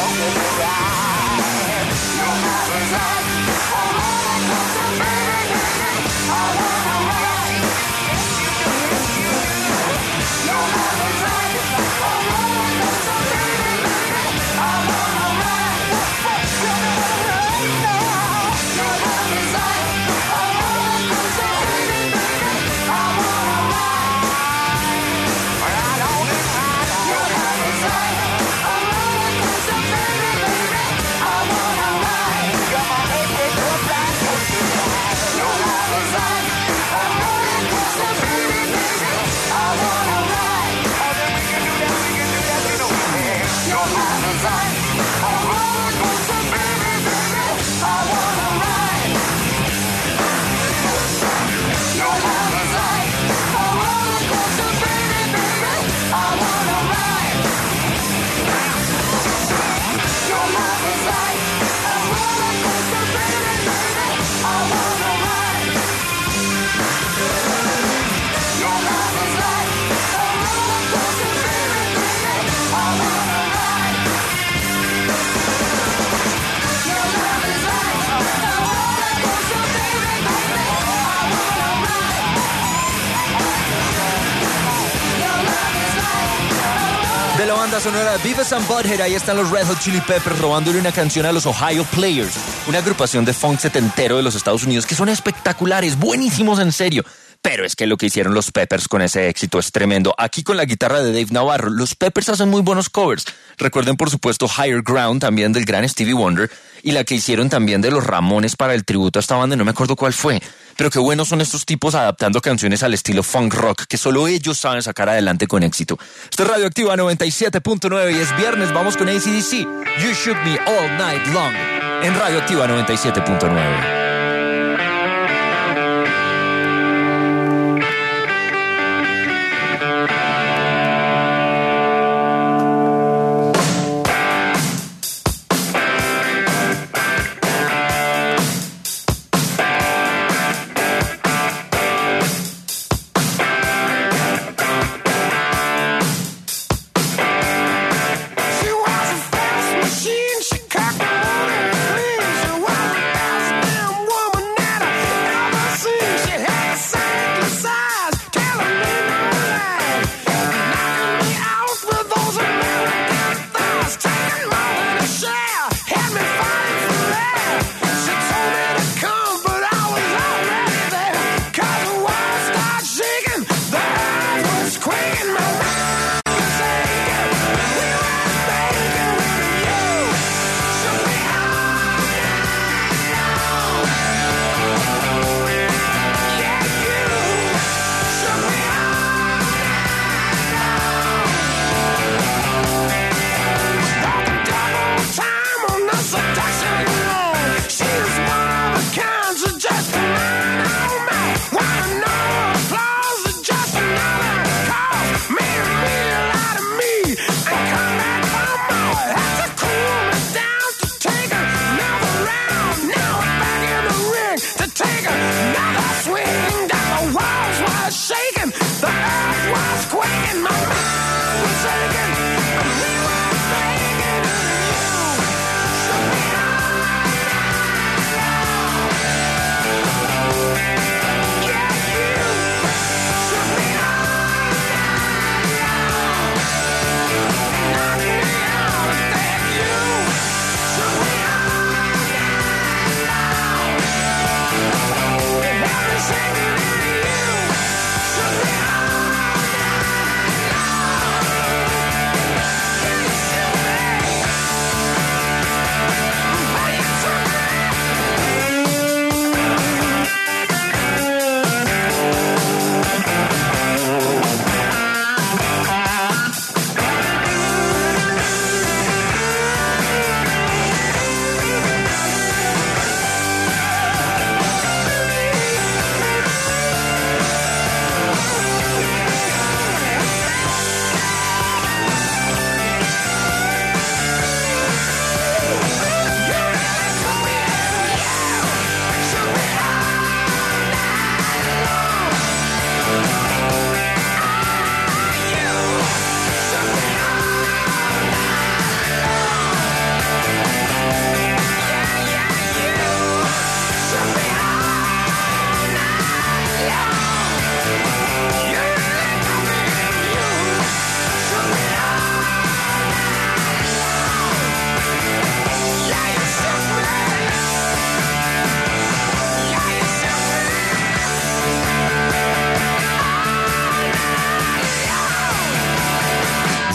De la banda sonora Beavis and Butthead, ahí están los Red Hot Chili Peppers robándole una canción a los Ohio Players, una agrupación de funk setentero de los Estados Unidos que son espectaculares, buenísimos en serio. Pero es que lo que hicieron los Peppers con ese éxito es tremendo. Aquí con la guitarra de Dave Navarro, los Peppers hacen muy buenos covers. Recuerden, por supuesto, Higher Ground, también del gran Stevie Wonder, y la que hicieron también de los Ramones para el tributo a esta banda, no me acuerdo cuál fue. Pero qué buenos son estos tipos adaptando canciones al estilo funk rock, que solo ellos saben sacar adelante con éxito. Esto es Radioactiva 97.9 y es viernes, vamos con AC/DC. You Shook Me All Night Long, en Radioactiva 97.9. She cocked on her knees, so I passed them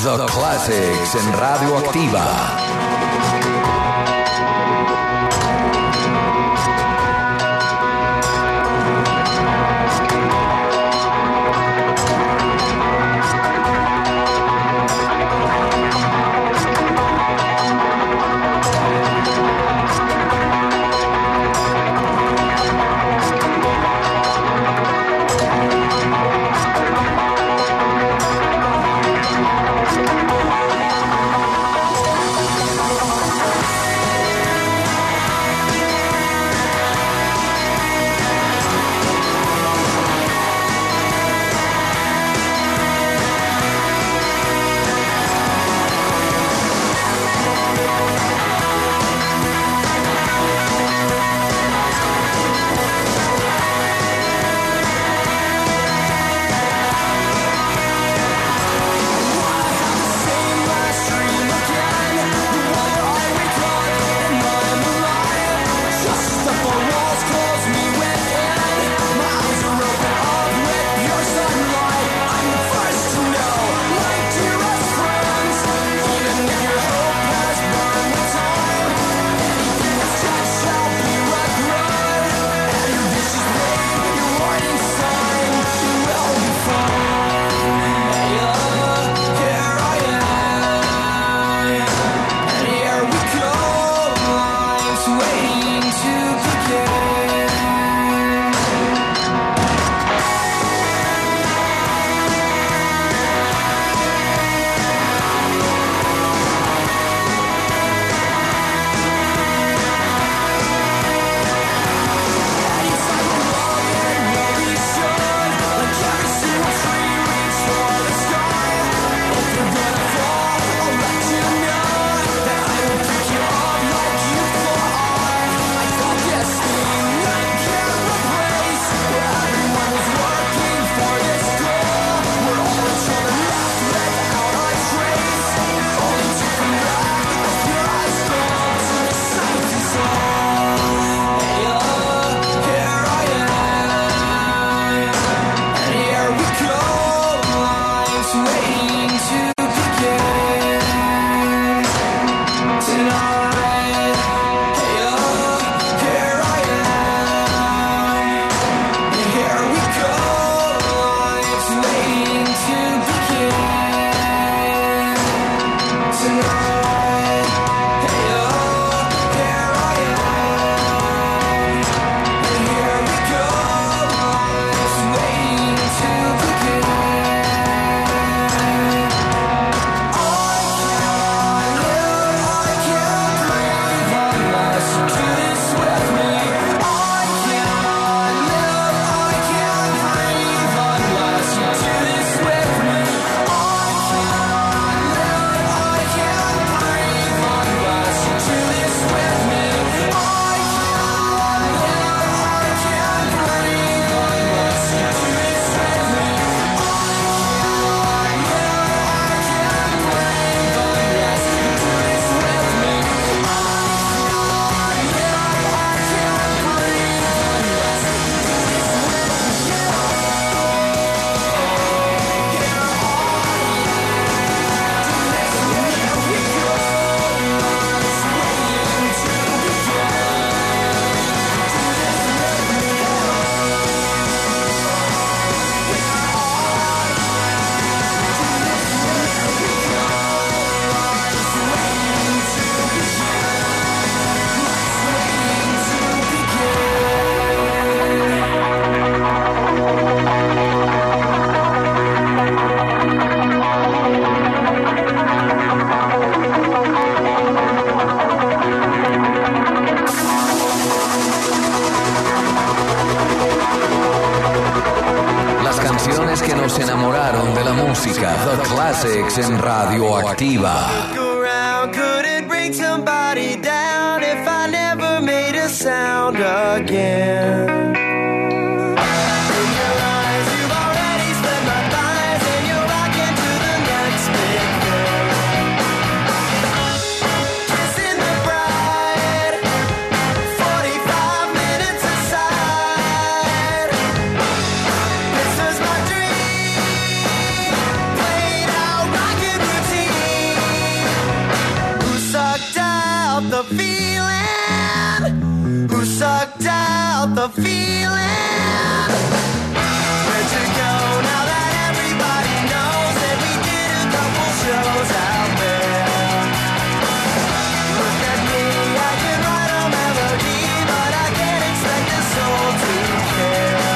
The Classics en Radioactiva. The Classics en Radioactiva. Could it bring somebody down if I never made a sound again? This is my dream, played out rock and routine. the feeling. Where'd you go now that everybody knows that we did a couple shows out there? Look at me, I can write a melody, but I can't expect a soul to care.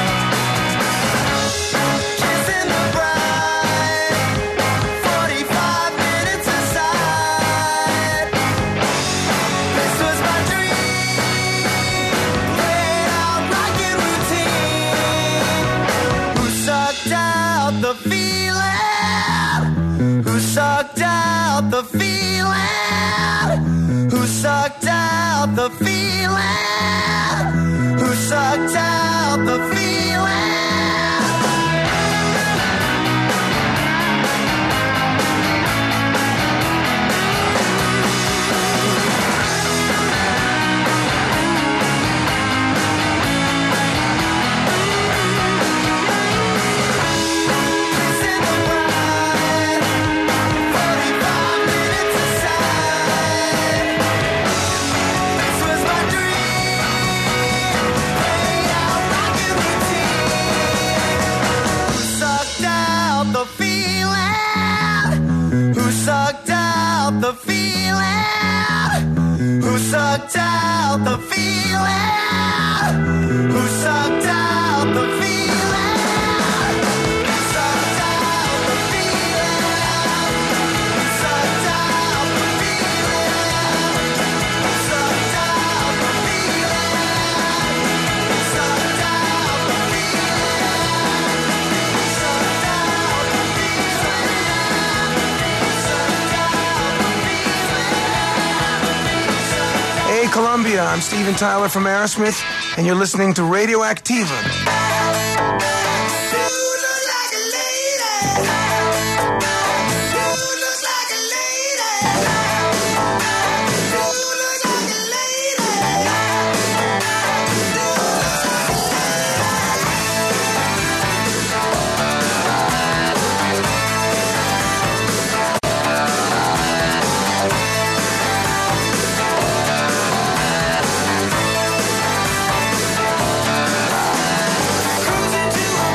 Kissing the bride, 45 minutes aside. This was my dream, played out rocket routine. Who sucked out the feeling? Who sucked out the feeling? Who sucked out the feeling? Who sucked out the feeling? Kissing the bride, 45 minutes aside. This was my dream, played out rocket routine. Who sucked out the feeling? Who sucked out the feeling? Who sucked out the feeling? Who sucked out the feeling? Who sucked out the feeling? Who sucked out the feeling? Who sucked out the feeling? Who sucked out the feeling? Who sucked out the feeling? Hey, Columbia, I'm Steven Tyler from Aerosmith, and you're listening to Radioactiva. Cruising to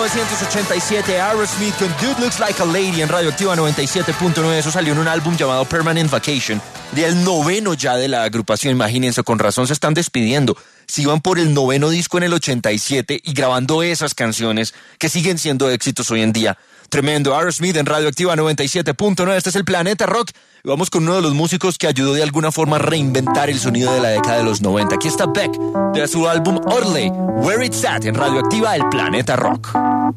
1987, Aerosmith con Dude Looks Like a Lady en Radioactiva 97.9. Eso salió en un álbum llamado Permanent Vacation, del 9º ya de la agrupación. Imagínense, con razón se están despidiendo. Si iban por el 9º disco en el 87 y grabando esas canciones que siguen siendo éxitos hoy en día. Tremendo. Aerosmith en Radioactiva 97.9. Este es el Planeta Rock. Y vamos con uno de los músicos que ayudó de alguna forma a reinventar el sonido de la década de los 90. Aquí está Beck, de su álbum Orley, Where It's At, en Radioactiva, el Planeta Rock.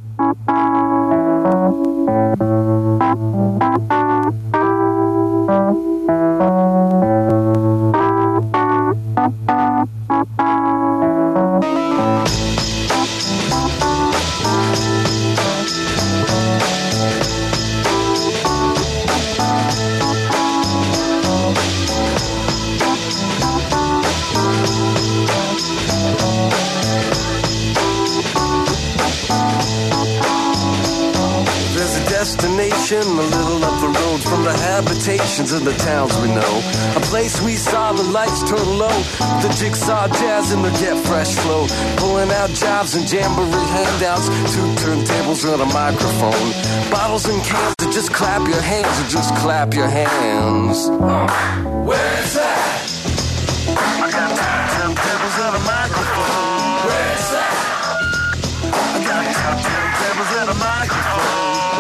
Destination a little up the road from the habitations of the towns we know. A place we saw the lights turn low, the jigsaw jazz and the get fresh flow. Pulling out jobs and jamboree handouts, 2 turntables and a microphone. Bottles and cans to just clap your hands and just clap your hands. Where's that? I got 2 turntables and a microphone. Where's that? I got 2 turntables and a microphone.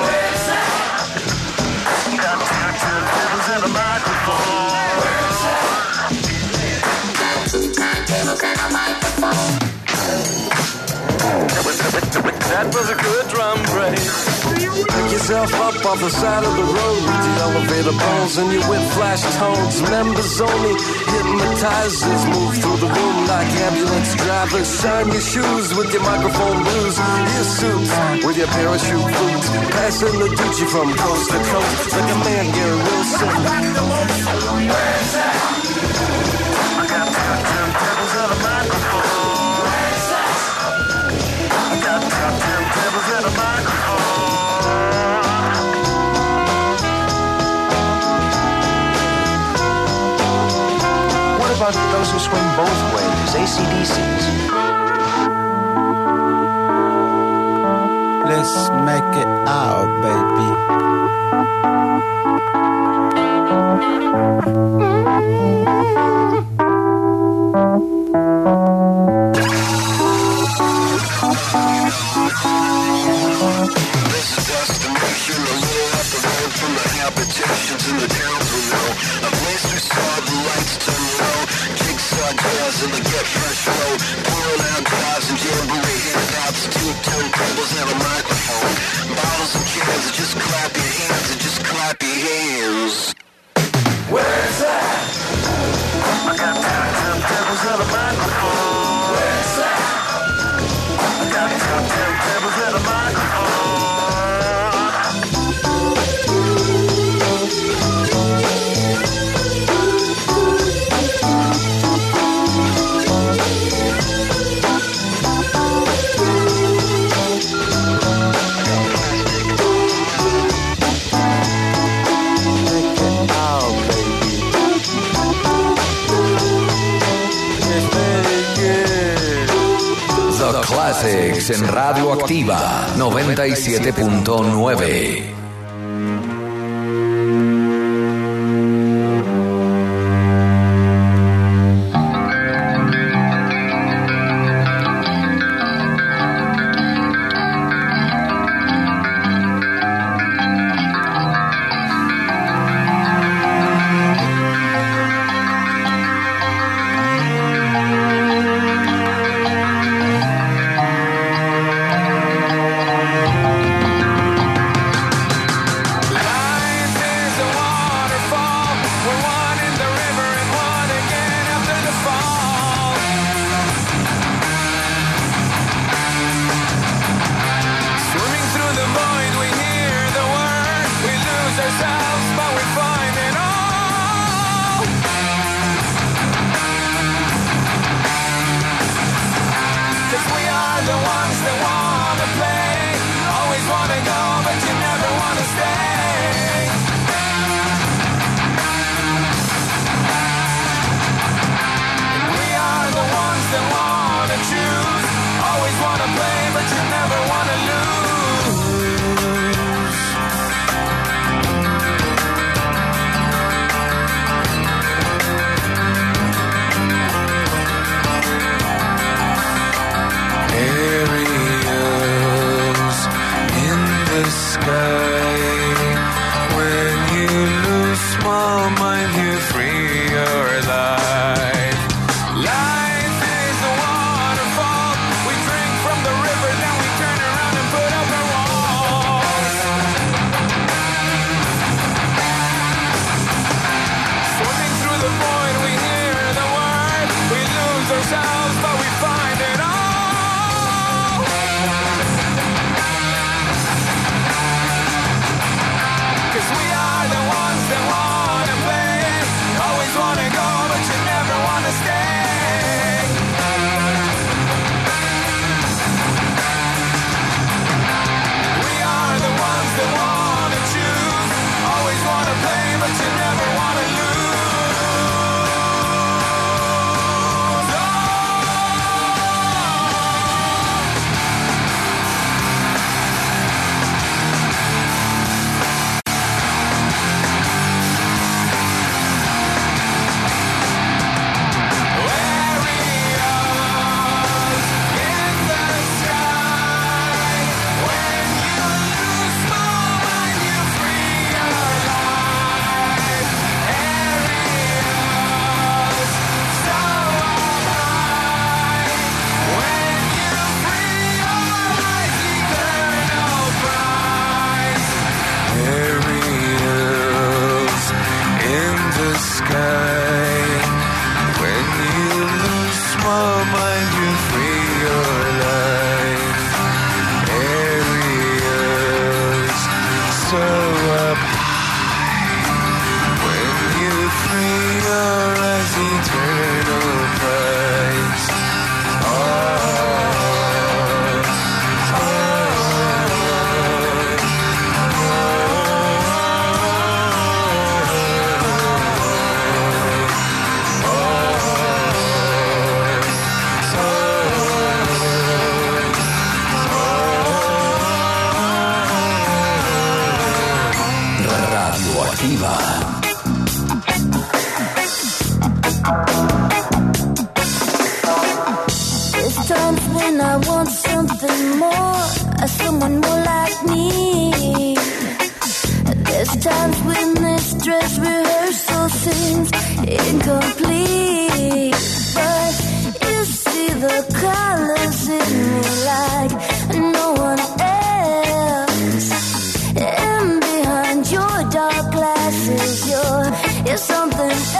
That was a good drum break. Pick yourself up off the side of the road with the elevator bones and your whip flash tones. Members only, hypnotizers move through the room like ambulance drivers. Shine your shoes with your microphone blues, your suits with your parachute boots. Passing the Gucci from coast to coast like a man, Gary Wilson. Where's that? I got 2 turntables and a microphone. Where's that? I got 2 turntables and a microphone. What about those who swing both ways, AC/DCs? Let's make it out, baby. Habitations in the towns we know. A place we saw the lights turn low. Jigsaw jazz and the get fresh flow. Pouring out jobs and jamboree handouts. 2 turntables and a microphone. Bottles and cans, just clap your hands and just clap your hands. Where's that? I got 2 turntables and a microphone. Where's that? I got 2 turntables and a microphone. Classics en Radioactiva 97.9. up. When you realize eternal price. Radioactiva. There's times when I want something more, someone more like me. There's times when this dress rehearsal seems incomplete. But you see the colors in me like no one else. And behind your dark glasses, you're something else.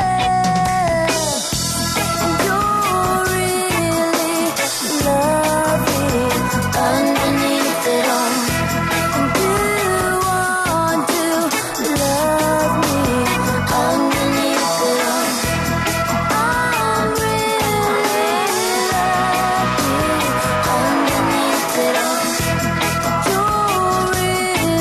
You're really lovely underneath it all. And you want to love me underneath it all. I'm really lucky underneath it all. You're really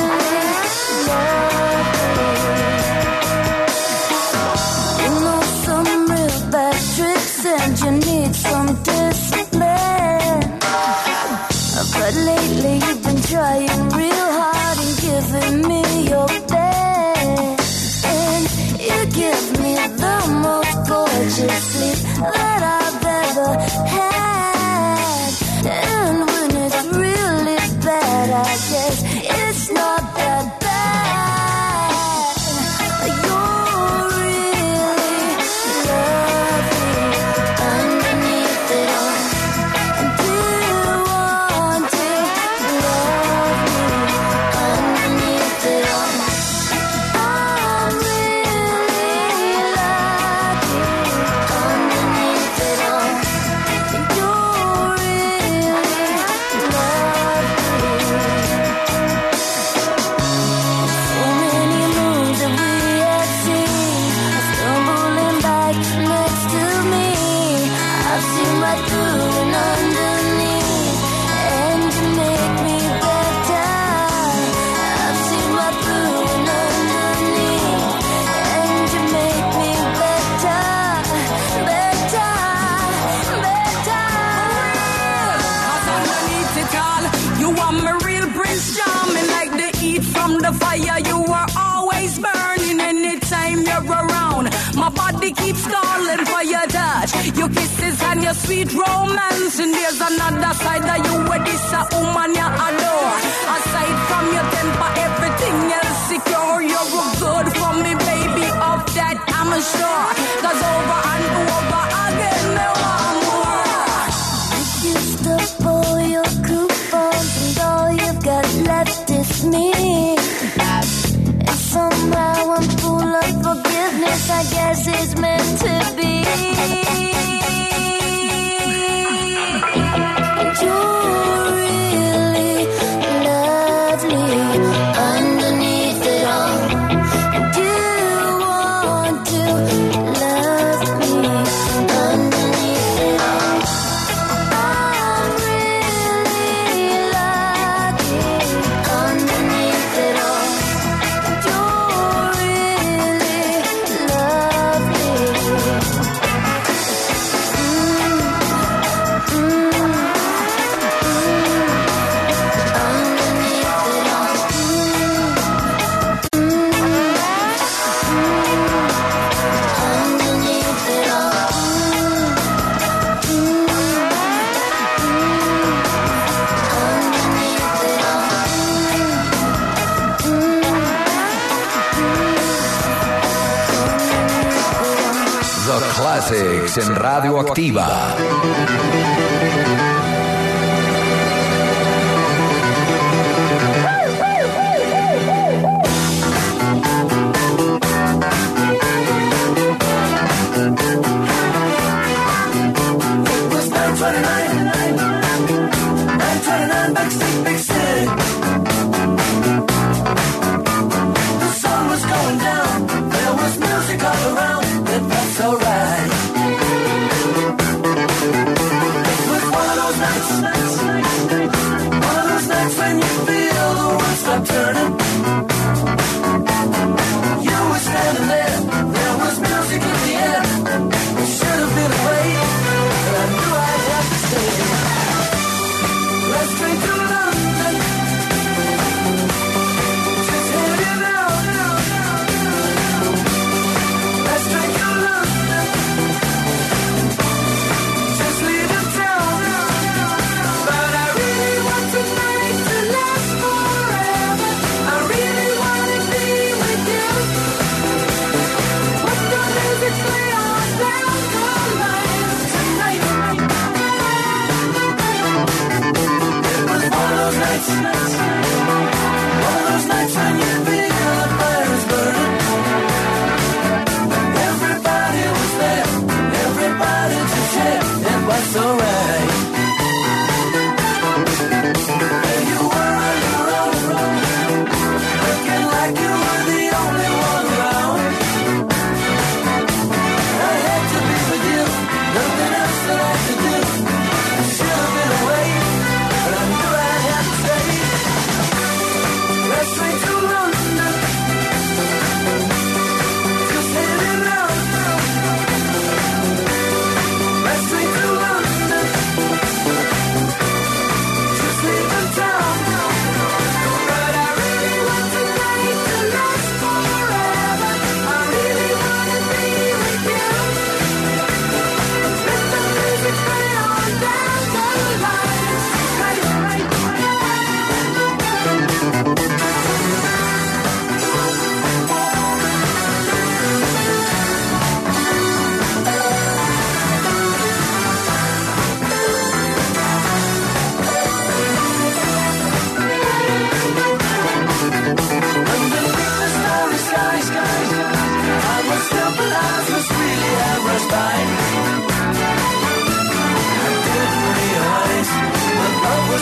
lovely. You know some real bad tricks and you need some discipline. But lately you've been trying real hard and giving me your best. And you give me the most gorgeous sleep that I've ever had. And when it's really bad, I guess it's not that bad. You're really lovely underneath it all. And you want to love me underneath it all. I'm really lucky underneath it all. And you're really lovely. So many moons that we have seen stumbling back next to me. I've seen right through and underneath, and you make me better. I've seen right through and underneath, and you make me better, better, better. Cause underneath it all, you are my real Prince Charming, like the heat from the fire. You are always burning anytime you're around. My body keeps calling for your touch, your kisses and your sweet romance. And there's another side of you where this a woman you adore. Aside from your temper, everything else secure. You're good for me, baby, of that I'm sure. Cause over and over again, me want more. You used up all your coupons and all you've got left is me. And somehow I'm full of forgiveness, I guess it's meant to be. And you're really lovely underneath it all. And you want to love me underneath it all. I'm really lucky underneath it all. You're really lovely. The Classics en Radioactiva.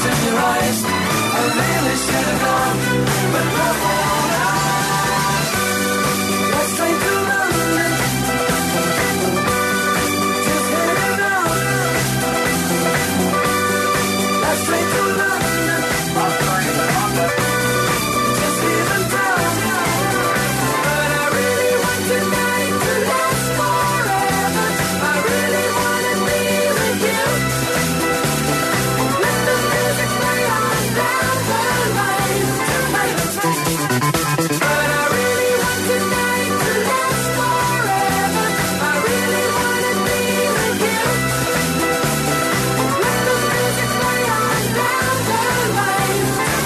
tears in your eyes. I really should have gone, but love won't hide. Let's train to London. Just heading out. Let's train to London. Just leaving town. But I really want tonight to last forever. I really wanna be with you. Let the music play on down the line tonight. But I really want tonight to last forever. I really wanna be with you. Let the music play on down the line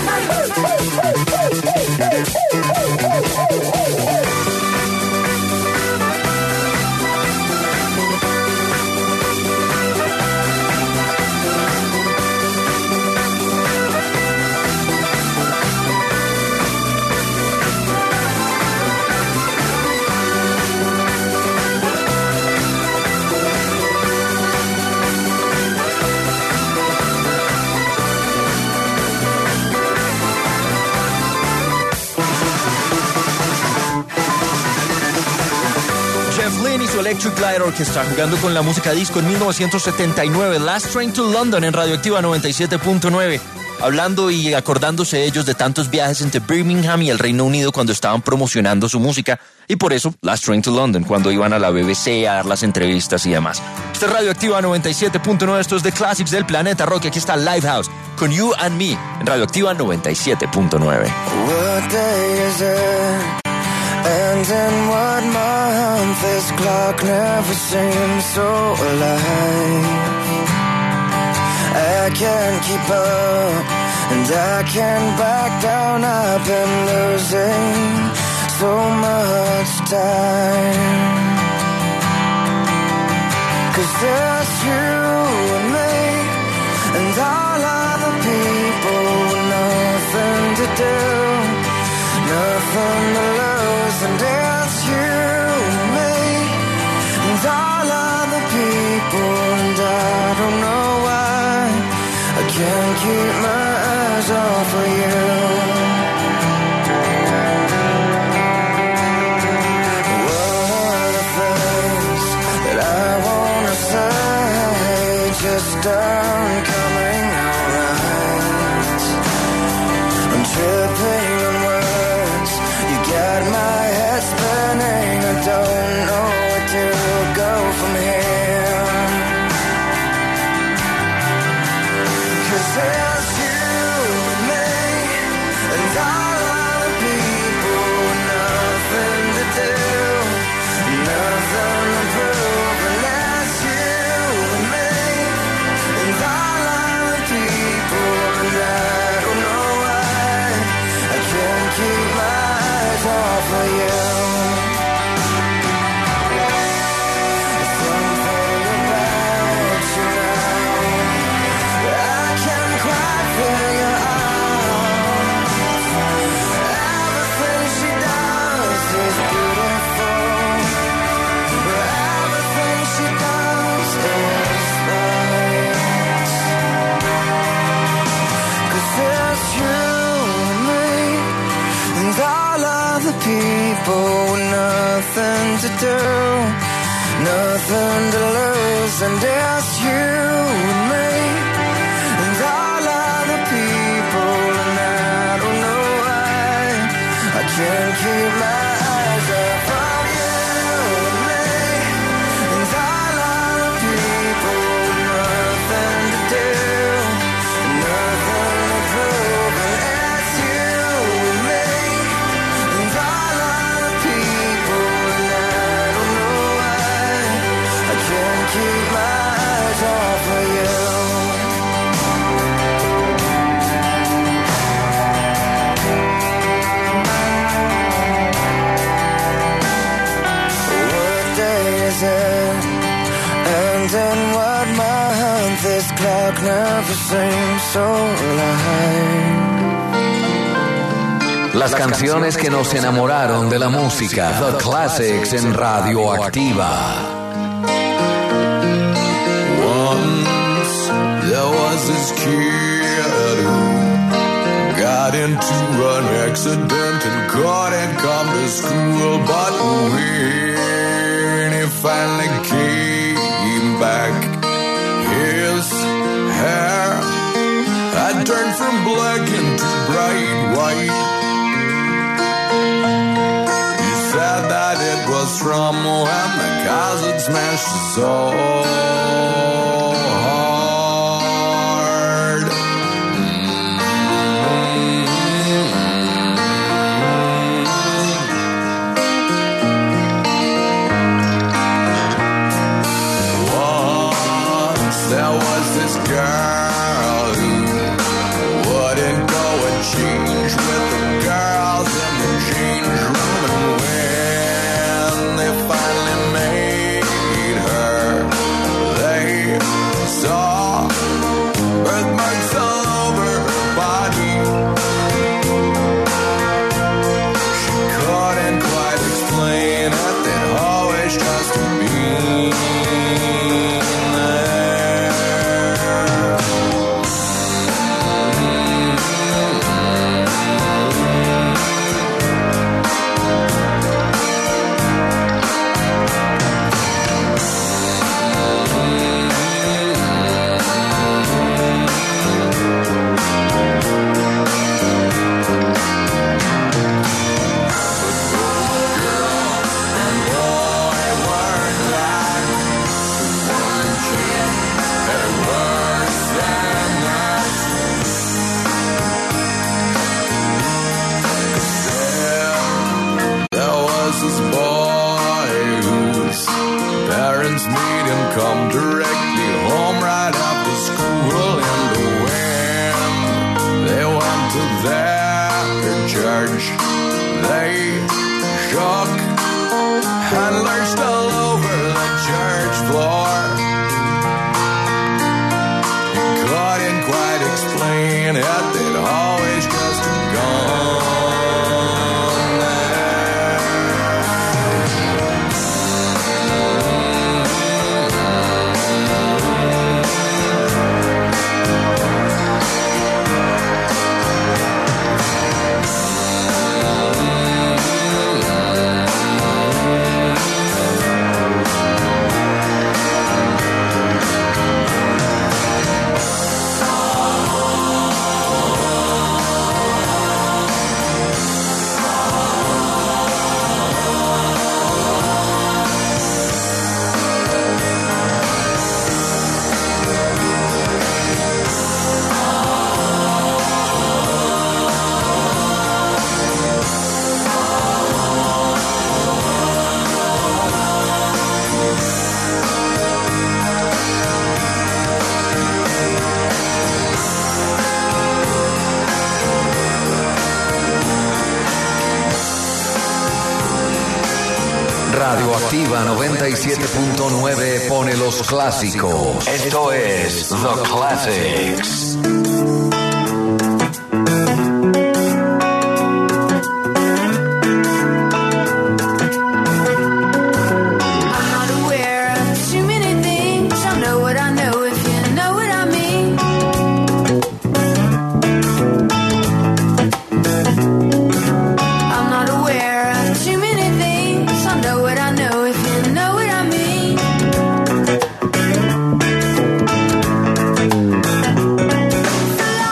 tonight. Jeff Lynne y su Electric Light Orchestra jugando con la música disco en 1979. Last Train to London en Radioactiva 97.9. Hablando y acordándose ellos de tantos viajes entre Birmingham y el Reino Unido cuando estaban promocionando su música. Y por eso, Last Train to London, cuando iban a la BBC a dar las entrevistas y demás. Este es Radioactiva 97.9, esto es The Classics del Planeta Rock. Aquí está Lifehouse con You and Me en Radioactiva 97.9. What day is it? And in what month? This clock never seems so alive. I can't keep up, and I can't back down. I've been losing so much time. 'Cause there's you and me, and all other people with nothing to do, nothing to lose. And it's you and me, and all other people, and I don't know why I can't keep my eyes off of you. What are the things that I wanna say just aren't coming out right? I'm tripping on words, you got my head spinning. I don't know where to go from here. 'Cause there's you and me, and all other people with nothing to do, nothing to prove. And that's you and me, and all other people, and I don't know why I can't keep my eyes off of you. Something about you now I can't quite figure out. Everything she does is beautiful. Everything she does is right. 'Cause there's you and me, and all other people with nothing to do, nothing to lose. And it's you and me, and all other people, and I don't know why I can't keep my eyes off of you and me, and all other people with nothing to do, nothing to prove. And it's you and me, and all other people, and I don't know why I can't keep my eyes off of you. What day is it? And in what month? This clock never seems so alive. Las canciones que nos enamoraron de la música. The Classics en Radioactiva. Once there was this kid got into an accident and couldn't come to school, but when he finally came back, his hair had turned from black into bright white. He said that it was from when the cousin smashed his soul. Girl who wouldn't go and change with the girls in the change room, and when they finally made her, they saw birthmarks all over her body. She couldn't quite explain it, they'd always just been there. This boy whose parents made him come directly home right after school, and when they went to their church, they shook and lurched all over the church floor. He couldn't quite explain it, they'd always just gone. Radioactiva 97.9 pone los clásicos. Esto es The Classics. Fly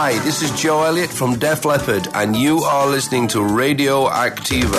Hi, this is Joe Elliott from Def Leppard, and you are listening to Radio Activa.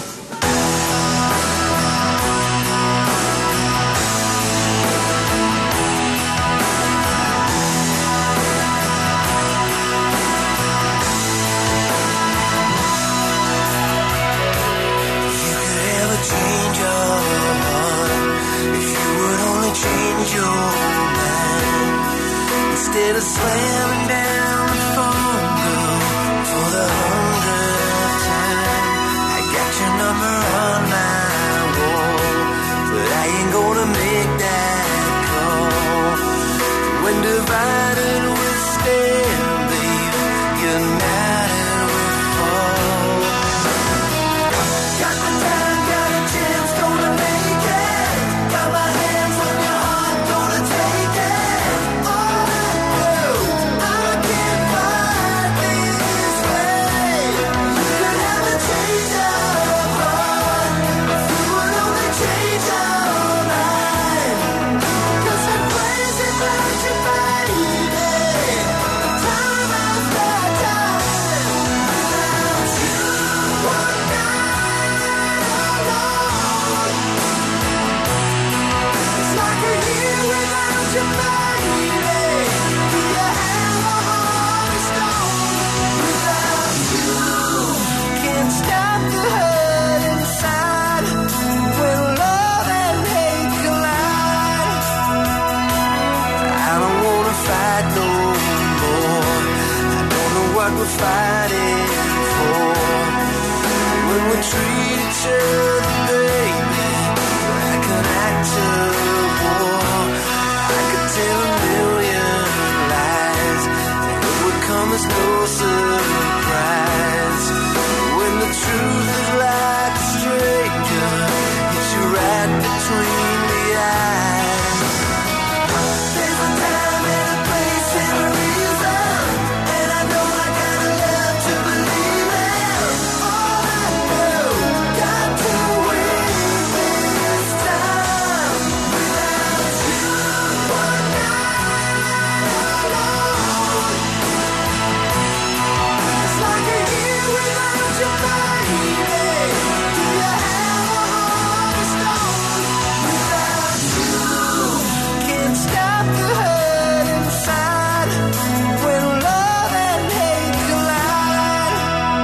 Change your heart if you would only change your mind instead of slamming down the phone girl for the 100th time. I got your number on my wall, but I ain't gonna make that call. When divided we stand, babe, united we fall. Got the time, got a chance, gonna make it. Got my hands on your heart, gonna take it. All I know, I can't fight this way. You could have a change of heart if you would only change your mind. 'Cause I'm crazy about you, baby. Time after time, without you, one night alone. It's like a year without you, baby. Do you have a heart of stone? Without you, can't stop the hurt inside when love and hate collide. I don't wanna fight no more. I don't know what we're fighting for. When we treat each other, baby, like an act of war, I could tell a million lies, and it would come as no surprise. When the truth is like a stranger, hits you right between the eyes. There's a time and a place and a reason, and I know I gotta love to believe it. All I know, got to win this time. Without you, one night alone. It's like a year without you, baby. Do you have a heart of stone? Without you, can't stop the hurt inside when love and hate collide.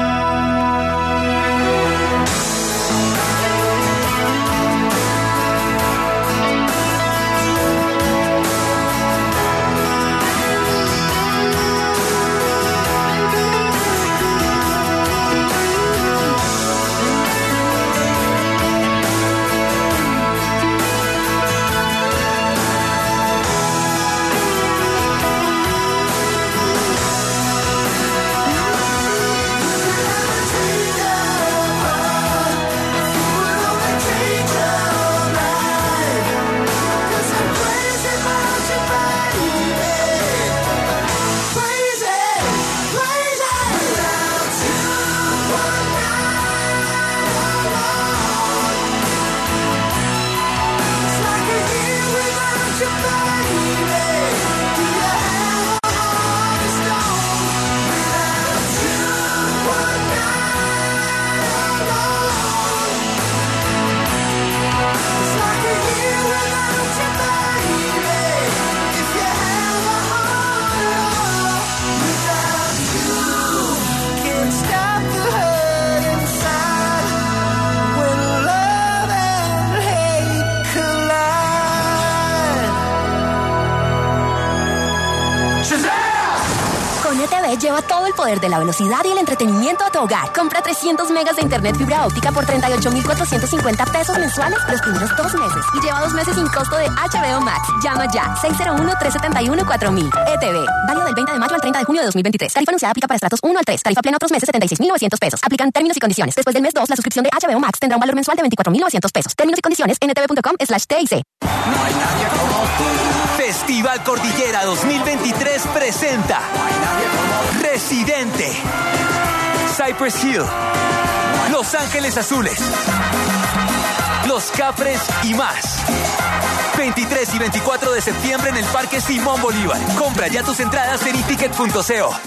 Con ETV lleva todo el poder de la velocidad y el entretenimiento a tu hogar. Compra 300 megas de internet fibra óptica por $38,450 mensuales los primeros 2 meses y lleva 2 meses sin costo de HBO Max. Llama ya 601-371-4000. ETV. Válido del 20 de mayo al 30 de junio de 2023. Tarifa anunciada aplica para estratos 1 al 3. Tarifa plena otros meses $76,900. Aplican términos y condiciones. Después del mes 2, la suscripción de HBO Max tendrá un valor mensual de $24,900. Términos y condiciones en etv.com/TIC. Festival Cordillera 2023 presenta Residente, Cypress Hill, Los Ángeles Azules, Los Capres y más. 23 y 24 de septiembre en el Parque Simón Bolívar. Compra ya tus entradas en iticket.co.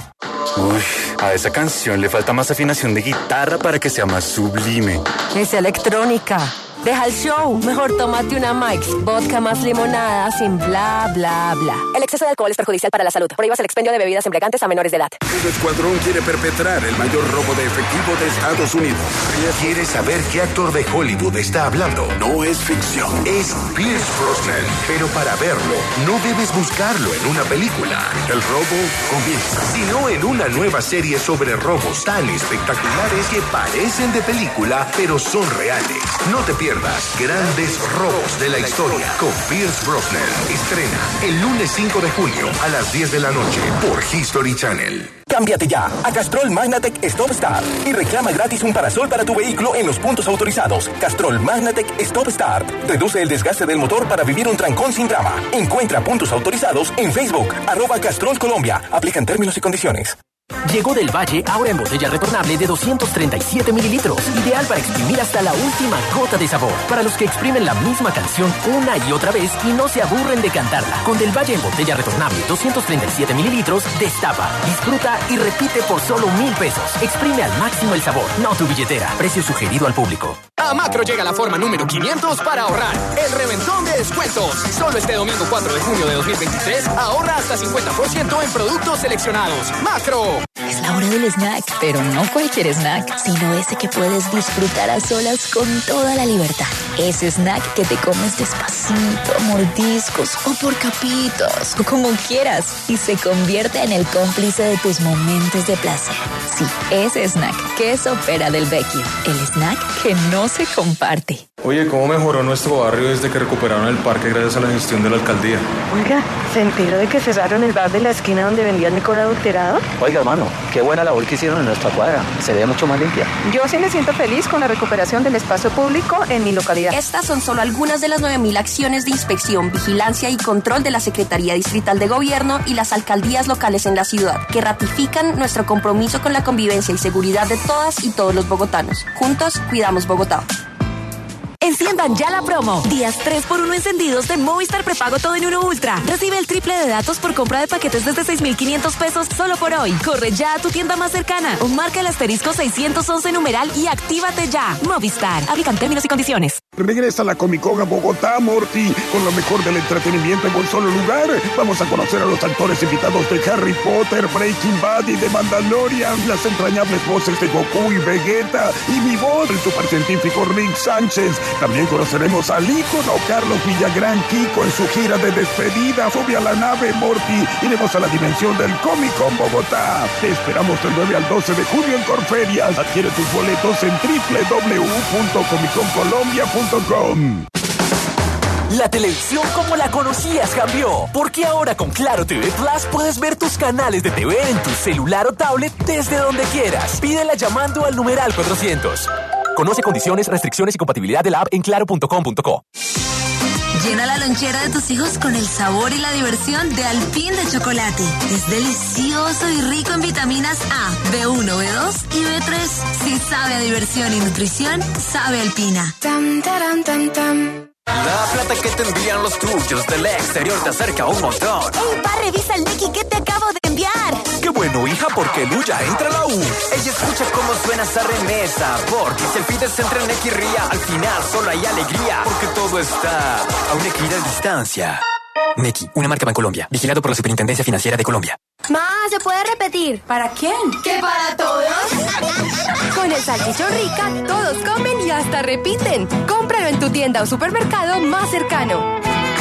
Uy, a esa canción le falta más afinación de guitarra para que sea más sublime. Es electrónica. Deja el show. Mejor tómate una Mike's. Vodka más limonada sin bla, bla, bla. El exceso de alcohol es perjudicial para la salud. Prohíbas el expendio de bebidas embriagantes a menores de edad. Un escuadrón quiere perpetrar el mayor robo de efectivo de Estados Unidos. ¿Quieres saber qué actor de Hollywood está hablando? No es ficción. Es Pierce Brosnan. Pero para verlo, no debes buscarlo en una película. El robo comienza. Sino en una nueva serie sobre robos tan espectaculares que parecen de película, pero son reales. No te pierdas Grandes Robos de la Historia con Pierce Brosnan. Estrena el lunes 5 de junio a las 10 de la noche por History Channel. Cámbiate ya a Castrol Magnatec Stop Start y reclama gratis un parasol para tu vehículo en los puntos autorizados. Castrol Magnatec Stop Start. Reduce el desgaste del motor para vivir un trancón sin drama. Encuentra puntos autorizados en Facebook, @Castrol Colombia. Aplican términos y condiciones. Llegó del Valle, ahora en botella retornable de 237 mililitros. Ideal para exprimir hasta la última gota de sabor. Para los que exprimen la misma canción una y otra vez y no se aburren de cantarla. Con del Valle en botella retornable 237 mililitros, destapa, disfruta y repite por solo 1,000 pesos. Exprime al máximo el sabor, no tu billetera. Precio sugerido al público. A Macro llega la forma número 500 para ahorrar. El reventón de descuentos. Solo este domingo 4 de junio de 2023, ahorra hasta 50% en productos seleccionados. Macro. Es la hora del snack, pero no cualquier snack, sino ese que puedes disfrutar a solas con toda la libertad. Ese snack que te comes despacito, mordiscos o por capitos, o como quieras, y se convierte en el cómplice de tus momentos de placer. Sí, ese snack, Queso Pera del Vecchio, el snack que no se comparte. Oye, ¿cómo mejoró nuestro barrio desde que recuperaron el parque gracias a la gestión de la alcaldía? Oiga, ¿se enteró de que cerraron el bar de la esquina donde vendían licor adulterado? Oiga, hermano, qué buena labor que hicieron en nuestra cuadra. Se ve mucho más limpia. Yo sí me siento feliz con la recuperación del espacio público en mi localidad. Estas son solo algunas de las 9,000 acciones de inspección, vigilancia y control de la Secretaría Distrital de Gobierno y las alcaldías locales en la ciudad, que ratifican nuestro compromiso con la convivencia y seguridad de todas y todos los bogotanos. Juntos, cuidamos Bogotá. Enciendan ya la promo. Días 3x1 encendidos de Movistar Prepago Todo en 1 Ultra. Recibe el triple de datos por compra de paquetes desde 6,500 pesos solo por hoy. Corre ya a tu tienda más cercana o marca el asterisco 611 numeral y actívate ya. Movistar. Aplican términos y condiciones. Regresa la Comic Con a Bogotá, Morty, con lo mejor del entretenimiento en un solo lugar. Vamos a conocer a los actores invitados de Harry Potter, Breaking Bad y de Mandalorian, las entrañables voces de Goku y Vegeta, y mi voz, el supercientífico Rick Sánchez. También conoceremos al ícono Carlos Villagrán Kiko en su gira de despedida. Sube a la nave, Morty. Iremos a la dimensión del Comic Con Bogotá. Te esperamos del 9 al 12 de junio en Corferias. Adquiere tus boletos en www.comiccolombia.com. La televisión como la conocías cambió, porque ahora con Claro TV Plus puedes ver tus canales de TV en tu celular o tablet desde donde quieras. Pídela llamando al numeral 400. Conoce condiciones, restricciones y compatibilidad de la app en claro.com.co. Llena la lonchera de tus hijos con el sabor y la diversión de Alpine de chocolate. Es delicioso y rico en vitaminas A, B1, B2 y B3. Si sabe a diversión y nutrición, sabe Alpina. Tam, taram, tam, tam. La plata que te envían los tuyos del exterior te acerca un montón. ¡Ey, pa, revisa el Neki que te acabo de enviar! ¡Qué bueno, hija, porque Luya entra a la U! Ella escucha cómo suena esa remesa, porque si el pides entre Neki y Ría, al final solo hay alegría, porque todo está a una equidad de distancia. Neki, una marca Bancolombia, vigilado por la Superintendencia Financiera de Colombia. Ma, ¿se puede repetir? ¿Para quién? ¿Que para todos? Con el Salchichón Rica, todos comen y hasta repiten. Cómpralo en tu tienda o supermercado más cercano.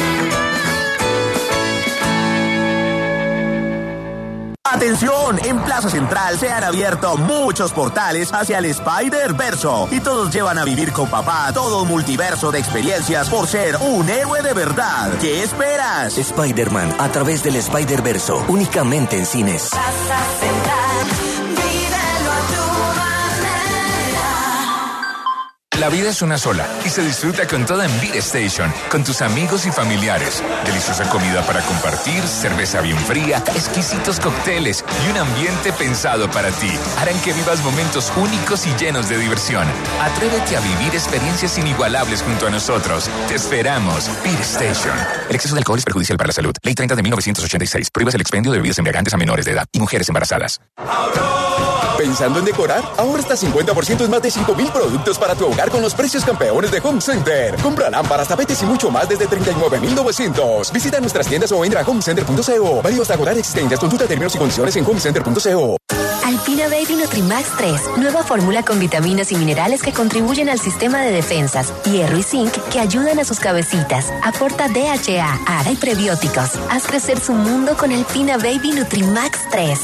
¡Atención! En Plaza Central se han abierto muchos portales hacia el Spider-Verso y todos llevan a vivir con papá todo un multiverso de experiencias por ser un héroe de verdad. ¿Qué esperas? Spider-Man a través del Spider-Verso, únicamente en cines. Plaza Central, vívelo a tu manera. La vida es una sola y se disfruta con toda en Beer Station, con tus amigos y familiares. Deliciosa comida para compartir, cerveza bien fría, exquisitos cócteles y un ambiente pensado para ti. Harán que vivas momentos únicos y llenos de diversión. Atrévete a vivir experiencias inigualables junto a nosotros. Te esperamos. Beer Station. El exceso de alcohol es perjudicial para la salud. Ley 30 de 1986. Prohíbas el expendio de bebidas embriagantes a menores de edad y mujeres embarazadas. ¿Pensando en decorar? Ahora hasta 50% en más de 5,000 productos para tu hogar con los precios campeones de Home Center. Compra lámparas, tapetes y mucho más desde 39,900. Visita nuestras tiendas o entra a homecenter.co. Válido hasta agotar existencias. Consulta términos y condiciones en homecenter.co. Alpina Baby Nutrimax 3, nueva fórmula con vitaminas y minerales que contribuyen al sistema de defensas, hierro y zinc que ayudan a sus cabecitas, aporta DHA, ADA y prebióticos. Haz crecer su mundo con Alpina Baby Nutrimax 3.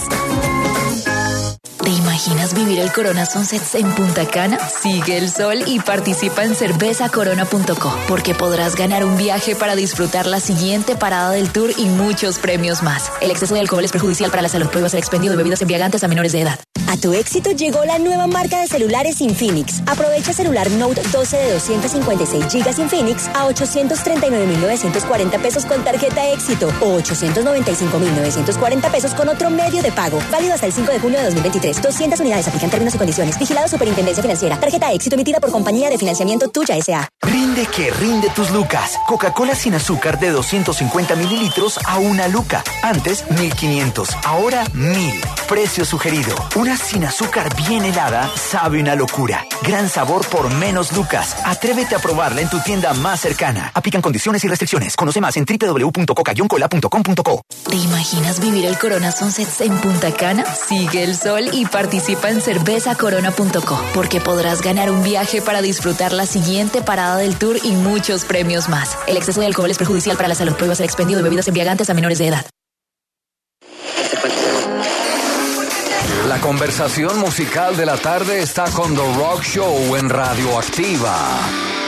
¿Te imaginas vivir el Corona Sunsets en Punta Cana? Sigue el sol y participa en cervezacorona.co, porque podrás ganar un viaje para disfrutar la siguiente parada del tour y muchos premios más. El exceso de alcohol es perjudicial para la salud. Prohíbas el expendio de bebidas embriagantes a menores de edad. A tu éxito llegó la nueva marca de celulares Infinix. Aprovecha celular Note 12 de 256 GB Infinix a 839.940 pesos con tarjeta éxito o 895.940 pesos con otro medio de pago. Válido hasta el 5 de junio de 2023. 200 unidades. Aplican términos y condiciones. Vigilado Superintendencia Financiera. Tarjeta éxito emitida por Compañía de Financiamiento Tuya S.A. Rinde que rinde tus lucas. Coca-Cola sin azúcar de 250 mililitros a 1 luca. Antes 1.500, ahora 1.000. Precio sugerido. Una sin azúcar bien helada sabe una locura. Gran sabor por menos lucas. Atrévete a probarla en tu tienda más cercana. Aplican condiciones y restricciones. Conoce más en www.coca-cola.com.co. ¿Te imaginas vivir el Corona Sunsets en Punta Cana? Sigue el sol y participa en cervezacorona.co, porque podrás ganar un viaje para disfrutar la siguiente parada del tour y muchos premios más. El exceso de alcohol es perjudicial para la salud. Prohíbas el expendio de bebidas embriagantes a menores de edad. La conversación musical de la tarde está con The Rock Show en Radioactiva.